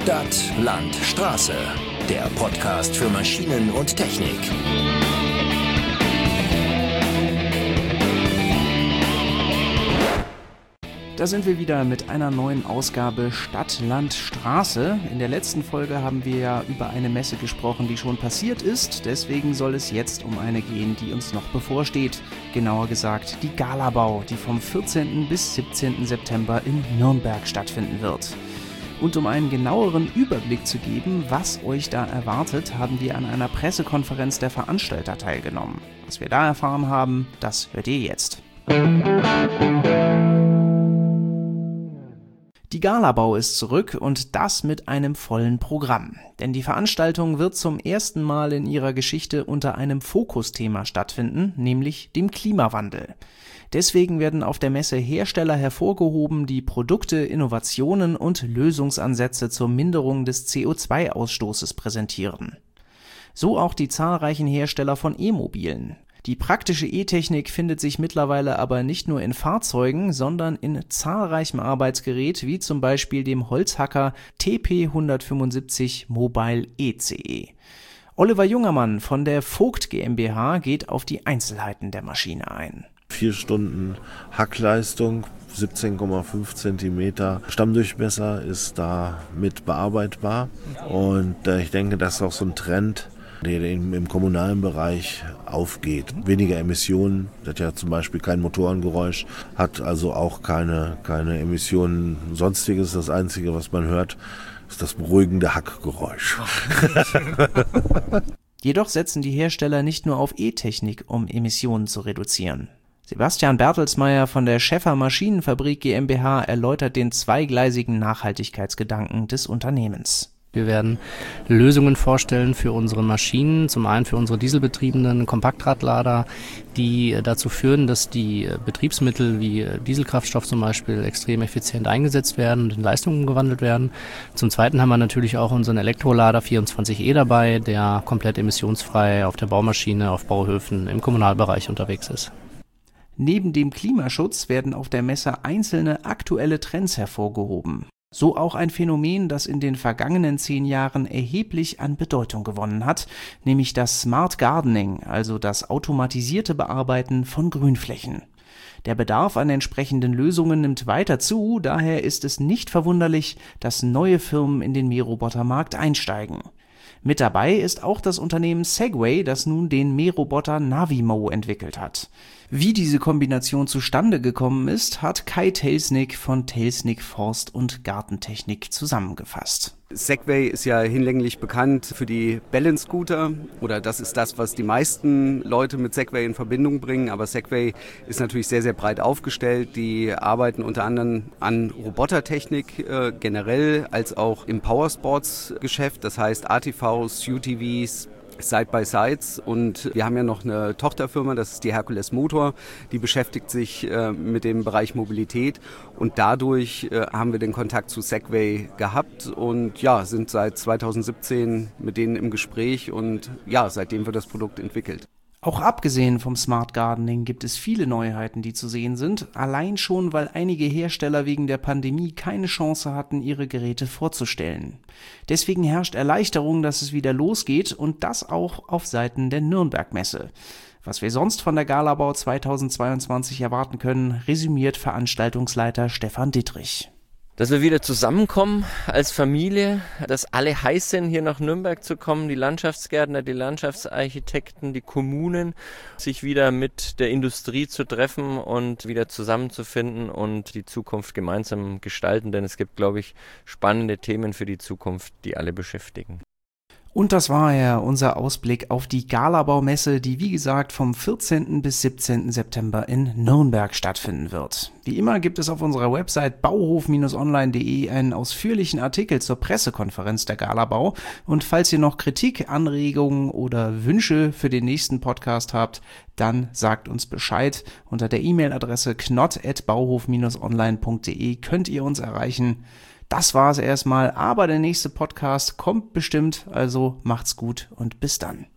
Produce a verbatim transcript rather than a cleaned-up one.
Stadt, Land, Straße. Der Podcast für Maschinen und Technik. Da sind wir wieder mit einer neuen Ausgabe Stadt, Land, Straße. In der letzten Folge haben wir ja über eine Messe gesprochen, die schon passiert ist. Deswegen soll es jetzt um eine gehen, die uns noch bevorsteht. Genauer gesagt die Galabau, die vom vierzehnten bis siebzehnten September in Nürnberg stattfinden wird. Und um einen genaueren Überblick zu geben, was euch da erwartet, haben wir an einer Pressekonferenz der Veranstalter teilgenommen. Was wir da erfahren haben, das hört ihr jetzt. Die Galabau ist zurück und das mit einem vollen Programm. Denn die Veranstaltung wird zum ersten Mal in ihrer Geschichte unter einem Fokusthema stattfinden, nämlich dem Klimawandel. Deswegen werden auf der Messe Hersteller hervorgehoben, die Produkte, Innovationen und Lösungsansätze zur Minderung des C O zwei Ausstoßes präsentieren. So auch die zahlreichen Hersteller von E-Mobilen. Die praktische E-Technik findet sich mittlerweile aber nicht nur in Fahrzeugen, sondern in zahlreichem Arbeitsgerät, wie zum Beispiel dem Holzhacker T P hundertfünfundsiebzig Mobile E C E. Oliver Jungermann von der Vogt GmbH geht auf die Einzelheiten der Maschine ein. Vier Stunden Hackleistung, siebzehn Komma fünf Zentimeter Stammdurchmesser ist da mit bearbeitbar. Und äh, ich denke, das ist auch so ein Trend, der im, im kommunalen Bereich aufgeht. Weniger Emissionen, das hat ja zum Beispiel kein Motorengeräusch, hat also auch keine, keine Emissionen sonstiges. Das Einzige, was man hört, ist das beruhigende Hackgeräusch. Jedoch setzen die Hersteller nicht nur auf E-Technik, um Emissionen zu reduzieren. Sebastian Bertelsmeier von der Schäffer Maschinenfabrik GmbH erläutert den zweigleisigen Nachhaltigkeitsgedanken des Unternehmens. Wir werden Lösungen vorstellen für unsere Maschinen, zum einen für unsere dieselbetriebenen Kompaktradlader, die dazu führen, dass die Betriebsmittel wie Dieselkraftstoff zum Beispiel extrem effizient eingesetzt werden und in Leistungen umgewandelt werden. Zum Zweiten haben wir natürlich auch unseren Elektrolader vierundzwanzig E dabei, der komplett emissionsfrei auf der Baumaschine, auf Bauhöfen im Kommunalbereich unterwegs ist. Neben dem Klimaschutz werden auf der Messe einzelne aktuelle Trends hervorgehoben. So auch ein Phänomen, das in den vergangenen zehn Jahren erheblich an Bedeutung gewonnen hat, nämlich das Smart Gardening, also das automatisierte Bearbeiten von Grünflächen. Der Bedarf an entsprechenden Lösungen nimmt weiter zu, daher ist es nicht verwunderlich, dass neue Firmen in den Mährobotermarkt einsteigen. Mit dabei ist auch das Unternehmen Segway, das nun den Mähroboter Navimo entwickelt hat. Wie diese Kombination zustande gekommen ist, hat Kai Telsnick von Telsnick Forst- und Gartentechnik zusammengefasst. Segway ist ja hinlänglich bekannt für die Balance-Scooter, oder das ist das, was die meisten Leute mit Segway in Verbindung bringen, aber Segway ist natürlich sehr, sehr breit aufgestellt. Die arbeiten unter anderem an Robotertechnik äh, generell, als auch im Powersports-Geschäft, das heißt A T Vs, U T Vs, Side-by-Sides, und wir haben ja noch eine Tochterfirma, das ist die Hercules Motor, die beschäftigt sich äh, mit dem Bereich Mobilität, und dadurch äh, haben wir den Kontakt zu Segway gehabt und ja, sind seit zweitausendsiebzehn mit denen im Gespräch und ja, seitdem wird das Produkt entwickelt. Auch abgesehen vom Smart Gardening gibt es viele Neuheiten, die zu sehen sind, allein schon, weil einige Hersteller wegen der Pandemie keine Chance hatten, ihre Geräte vorzustellen. Deswegen herrscht Erleichterung, dass es wieder losgeht, und das auch auf Seiten der Nürnberg-Messe. Was wir sonst von der Galabau zweitausendzweiundzwanzig erwarten können, resümiert Veranstaltungsleiter Stefan Dittrich. Dass wir wieder zusammenkommen als Familie, dass alle heiß sind, hier nach Nürnberg zu kommen, die Landschaftsgärtner, die Landschaftsarchitekten, die Kommunen, sich wieder mit der Industrie zu treffen und wieder zusammenzufinden und die Zukunft gemeinsam gestalten, denn es gibt, glaube ich, spannende Themen für die Zukunft, die alle beschäftigen. Und das war ja unser Ausblick auf die Galabau-Messe, die wie gesagt vom vierzehnten bis siebzehnten September in Nürnberg stattfinden wird. Wie immer gibt es auf unserer Website bauhof Bindestrich online Punkt de einen ausführlichen Artikel zur Pressekonferenz der Galabau, und falls ihr noch Kritik, Anregungen oder Wünsche für den nächsten Podcast habt, dann sagt uns Bescheid. Unter der E-Mail-Adresse knott at bauhof Bindestrich online Punkt de könnt ihr uns erreichen. Das war's erstmal, aber der nächste Podcast kommt bestimmt, also macht's gut und bis dann.